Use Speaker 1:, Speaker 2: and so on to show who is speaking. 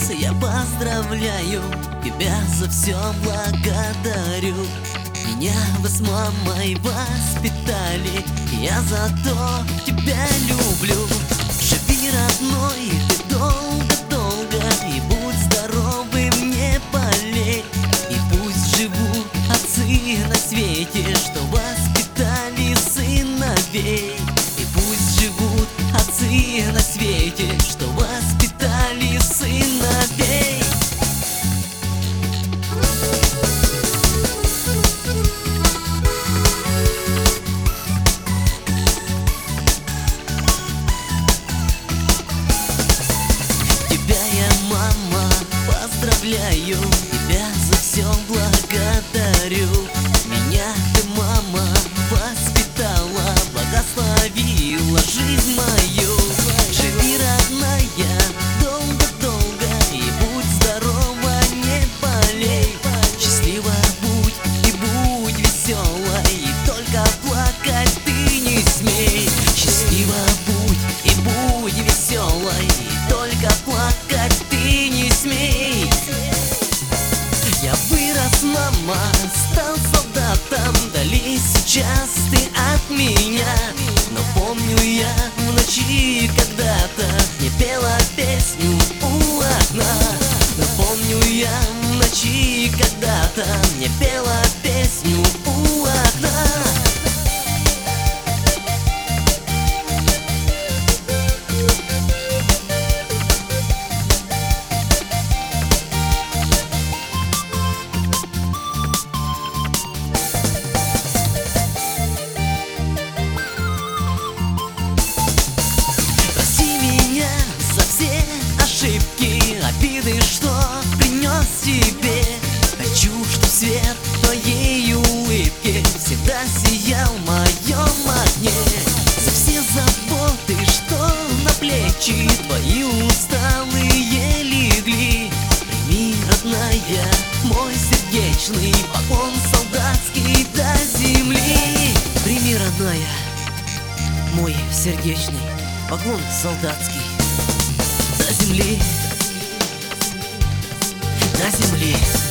Speaker 1: я поздравляю тебя, за все благодарю. Меня вы с мамой воспитали, я за то тебя люблю. Живи, родной, ты долго-долго, и будь здоровым, не болей. И пусть живут отцы на свете, что воспитали сыновей. И пусть живут отцы на свете, что воспитали сыновей. Тебя я, мама, поздравляю, тебя за все благодарю. Меня ты, мама, воспитала, благословила жизнь мою. Живи, родная, долго-долго, и будь здорова, не болей. Счастлива будь и будь весела, и только плакать ты не смей. Счастлива будь и будь весела, и только плакать ты не смей. Я вырос, мама, стал солдатом, вдали сейчас ты от меня. Но помню я в ночи когда-то не пела песню у окна. Но помню я в ночи когда-то не пела песню у окна. За все ошибки, обиды, что принес тебе. Хочу, чтоб свет твоей улыбки всегда сиял в моем окне. За все заботы, что на плечи твои усталые легли. Прими, родная, мой сердечный поклон солдатский до земли. Прими, родная, мой сердечный поклон солдатский до земли, до земли.